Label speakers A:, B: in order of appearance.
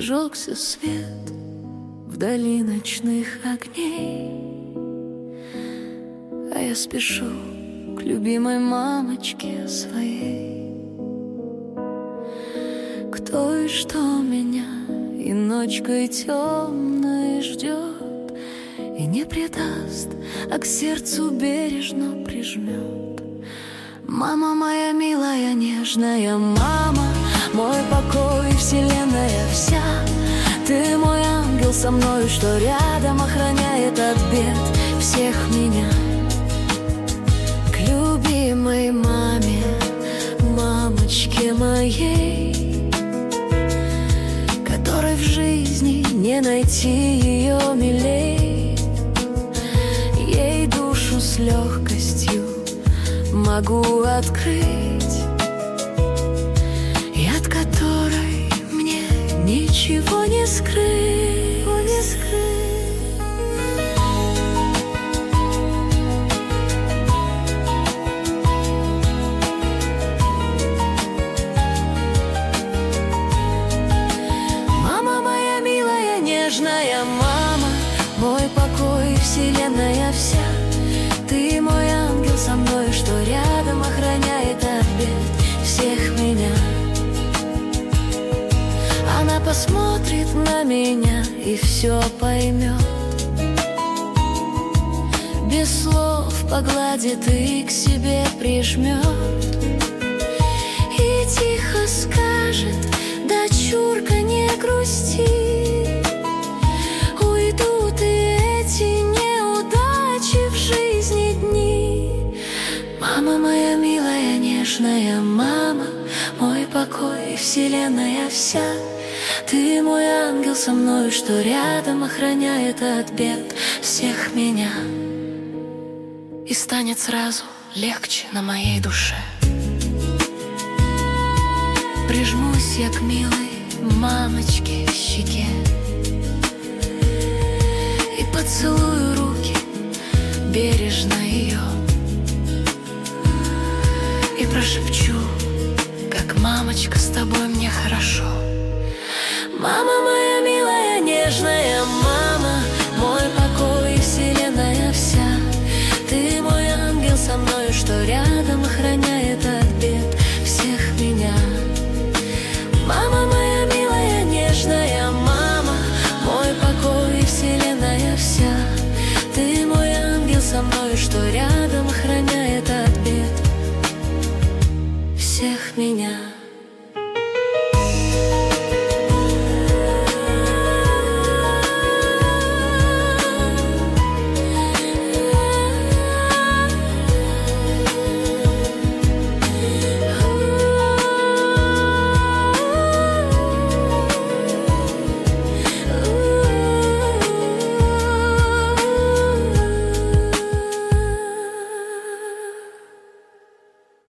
A: зажегся свет вдали ночных огней, а я спешу к любимой мамочке своей. Кто и что меня и ночкой темной ждет, и не предаст, а к сердцу бережно прижмет. Мама моя милая, нежная мама, мой покой, вселенная вся. Ты мой ангел со мною, что рядом охраняет от бед всех меня. К любимой маме, мамочке моей, которой в жизни не найти ее милей. Ей душу с легкостью могу открыть, и от которой мне ничего не скрыть. Мама моя милая, нежная мама, мой покой, вселенная вся. Ты мой ангел со мной, что рядом охраняет от бед всех меня. Она посмотрит на меня и все поймет, без слов погладит и к себе прижмет, и тихо скажет: дочурка, не грусти, уйдут и эти неудачи в жизни дни. Мама моя милая, нежная мама, мой покой, вселенная вся. Ты мой ангел со мной, что рядом охраняет от бед всех меня. И станет сразу легче на моей душе. Прижмусь я к милой мамочке в щеке и поцелую руки бережно ее, и прошепчу: как мамочка, с тобой мне хорошо. Мама моя милая, нежная мама,